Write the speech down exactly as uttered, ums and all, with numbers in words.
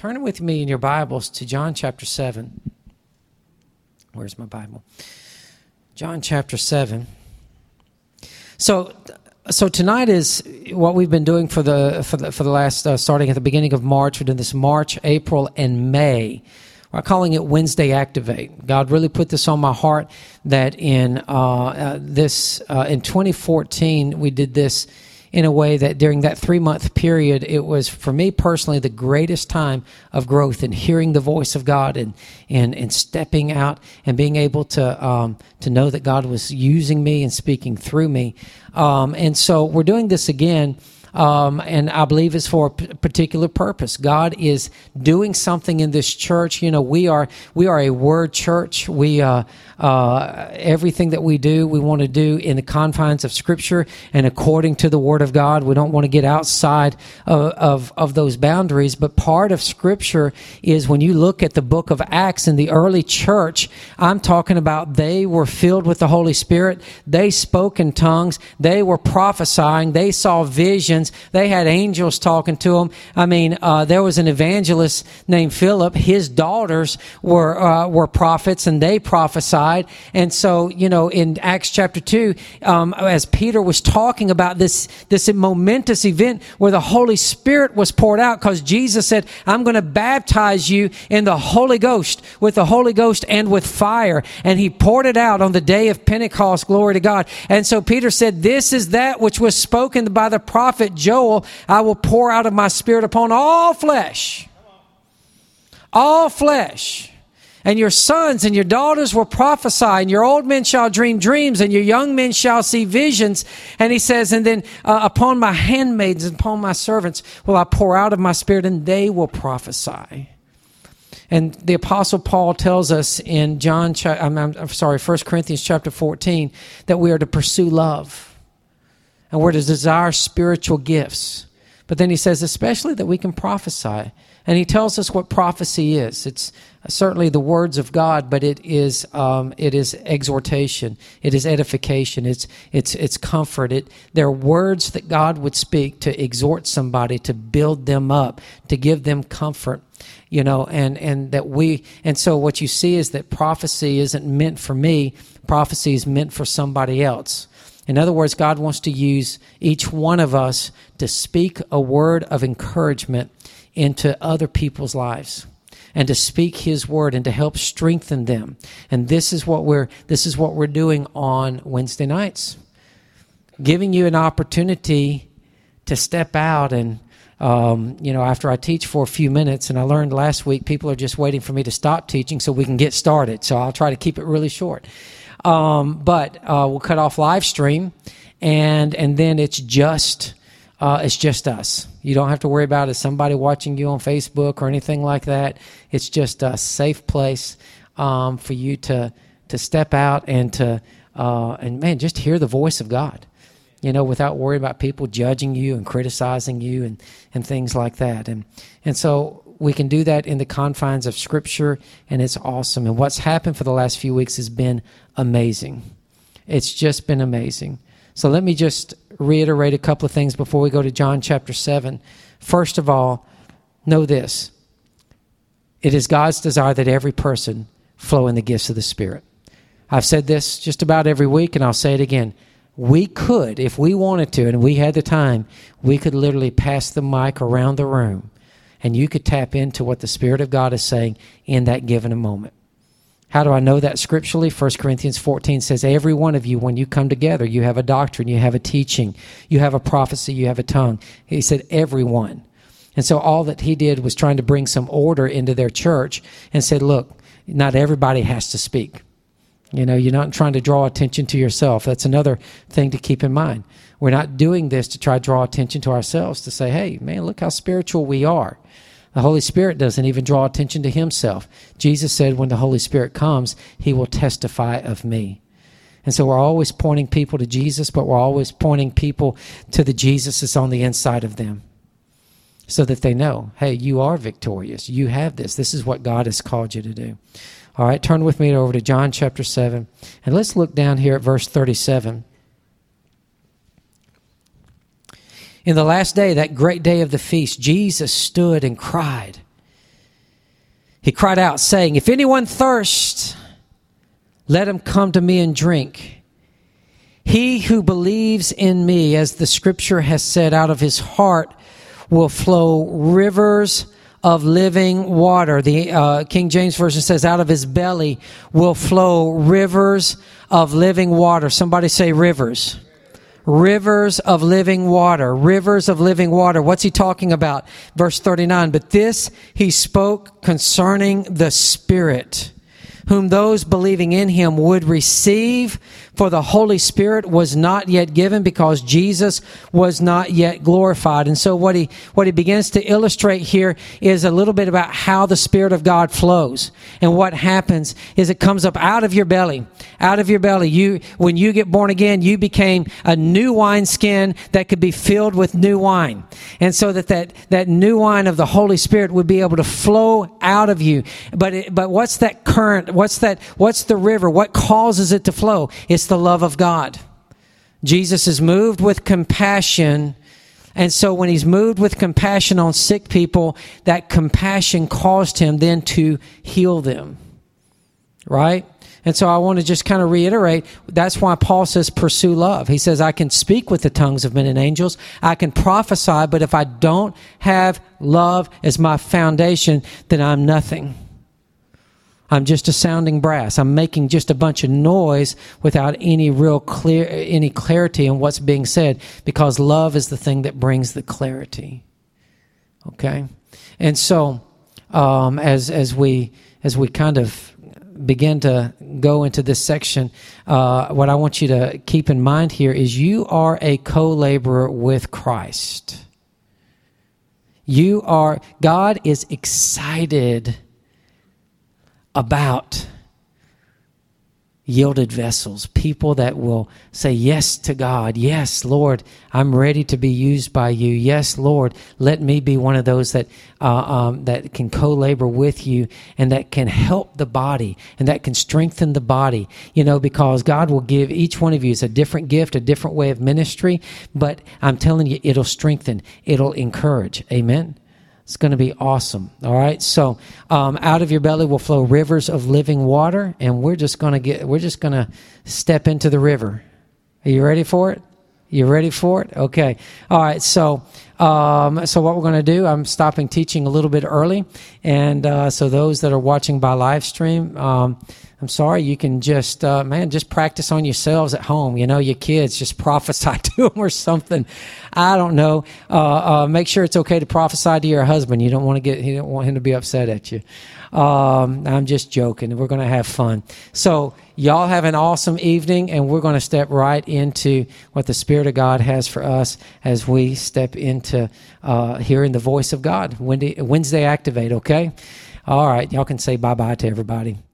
Turn with me in your Bibles to John chapter seven. Where's my Bible? John chapter seven. So, so tonight is what we've been doing for the for the for the last uh, starting at the beginning of March. We're doing this March, April, and May. We're calling it Wednesday Activate. God really put this on my heart that in uh, uh, this uh, in twenty fourteen we did this in a way that during that three-month period, it was, for me personally, the greatest time of growth in hearing the voice of God and and, and stepping out and being able to um, to know that God was using me and speaking through me. Um, and so we're doing this again. Um, and I believe it's for a p- particular purpose. God is doing something in this church. You know, we are we are a word church. We uh, uh, everything that we do, we want to do in the confines of Scripture and according to the Word of God. We don't want to get outside of, of of those boundaries. But part of Scripture is when you look at the book of Acts in the early church. I'm talking about they were filled with the Holy Spirit. They spoke in tongues. They were prophesying. They saw visions. They had angels talking to them. I mean, uh, there was an evangelist named Philip. His daughters were uh, were prophets, and they prophesied. And so, you know, in Acts chapter two, um, as Peter was talking about this this momentous event where the Holy Spirit was poured out, because Jesus said, "I'm going to baptize you in the Holy Ghost, with the Holy Ghost and with fire." And he poured it out on the day of Pentecost. Glory to God. And so Peter said, "This is that which was spoken by the prophet Joel, I will pour out of my Spirit upon all flesh." All flesh. "And your sons and your daughters will prophesy, and your old men shall dream dreams, and your young men shall see visions." And he says, and then uh, upon my handmaids and upon my servants will I pour out of my Spirit, and they will prophesy. And the Apostle Paul tells us in John, I'm, I'm sorry, First Corinthians chapter fourteen, that we are to pursue love. And we're to desire spiritual gifts. But then he says, especially that we can prophesy. And he tells us what prophecy is. It's certainly the words of God, but it is um, it is exhortation. It is edification. It's it's it's comfort. It they're words that God would speak to exhort somebody, to build them up, to give them comfort. You know, and, and that we and so what you see is that prophecy isn't meant for me. Prophecy is meant for somebody else. In other words, God wants to use each one of us to speak a word of encouragement into other people's lives, and to speak His word and to help strengthen them. And this is what we're this is what we're doing on Wednesday nights, giving you an opportunity to step out and um, you know, after I teach for a few minutes, and I learned last week people are just waiting for me to stop teaching so we can get started. So I'll try to keep it really short. Um, but uh, we'll cut off live stream, and and then it's just uh, it's just us. You don't have to worry about it, somebody watching you on Facebook or anything like that. It's just a safe place um, for you to to step out and to uh, and man, just hear the voice of God. You know, without worrying about people judging you and criticizing you and, and things like that. And and so we can do that in the confines of Scripture, and it's awesome. And what's happened for the last few weeks has been amazing. It's just been amazing. So let me just reiterate a couple of things before we go to John chapter seven. First of all, know this. It is God's desire that every person flow in the gifts of the Spirit. I've said this just about every week, and I'll say it again. We could, if we wanted to, and we had the time, we could literally pass the mic around the room, and you could tap into what the Spirit of God is saying in that given moment. How do I know that scripturally? First Corinthians fourteen says, every one of you, when you come together, you have a doctrine, you have a teaching, you have a prophecy, you have a tongue. He said, everyone. And so all that he did was trying to bring some order into their church and said, look, not everybody has to speak. You know, you're not trying to draw attention to yourself. That's another thing to keep in mind. We're not doing this to try to draw attention to ourselves, to say, hey, man, look how spiritual we are. The Holy Spirit doesn't even draw attention to himself. Jesus said when the Holy Spirit comes, he will testify of me. And so we're always pointing people to Jesus, but we're always pointing people to the Jesus that's on the inside of them so that they know, hey, you are victorious. You have this. This is what God has called you to do. All right, turn with me over to John chapter seven, and let's look down here at verse thirty-seven. In the last day, that great day of the feast, Jesus stood and cried, He cried out, saying, if anyone thirsts, let him come to me and drink. He who believes in me, as the scripture has said, out of his heart will flow rivers of living water. The uh, King James Version says, out of his belly will flow rivers of living water. Somebody say rivers. Rivers of living water. Rivers of living water. What's he talking about? Verse thirty-nine. But this he spoke concerning the Spirit, whom those believing in him would receive, for the Holy Spirit was not yet given because Jesus was not yet glorified. And so what he what he begins to illustrate here is a little bit about how the Spirit of God flows. And what happens is it comes up out of your belly. Out of your belly. You when you get born again, you became a new wineskin that could be filled with new wine. And so that that, that new wine of the Holy Spirit would be able to flow out of you. But it, but what's that current? What's that? What's the river? What causes it to flow? It's the love of God. Jesus is moved with compassion. And so when he's moved with compassion on sick people, that compassion caused him then to heal them. Right? And so I want to just kind of reiterate, that's why Paul says pursue love. He says, I can speak with the tongues of men and angels. I can prophesy, but if I don't have love as my foundation, then I'm nothing. I'm just a sounding brass. I'm making just a bunch of noise without any real clear, any clarity in what's being said, because love is the thing that brings the clarity. Okay? And so, um, as, as we, as we kind of begin to go into this section, uh, what I want you to keep in mind here is you are a co-laborer with Christ. You are, God is excited about yielded vessels, people that will say yes to God. Yes, Lord, I'm ready to be used by you. Yes, Lord, let me be one of those that uh, um, that can co-labor with you and that can help the body and that can strengthen the body. You know, because God will give each one of you is a different gift, a different way of ministry, but I'm telling you, it'll strengthen, it'll encourage. Amen. It's going to be awesome. All right. So um, out of your belly will flow rivers of living water, and we're just going to get. We're just going to step into the river. Are you ready for it? You ready for it? Okay. All right. So um, so what we're going to do? I'm stopping teaching a little bit early, and uh, so those that are watching by live stream, um, I'm sorry. You can just uh, man, just practice on yourselves at home. You know, your kids, just prophesy to them or something. I don't know. Uh, uh, make sure it's okay to prophesy to your husband. You don't want to get. You don't want him to be upset at you. Um, I'm just joking. We're going to have fun. So y'all have an awesome evening, and we're going to step right into what the Spirit of God has for us as we step into uh, hearing the voice of God. Wednesday, Wednesday Activate. Okay. All right. Y'all can say bye bye to everybody.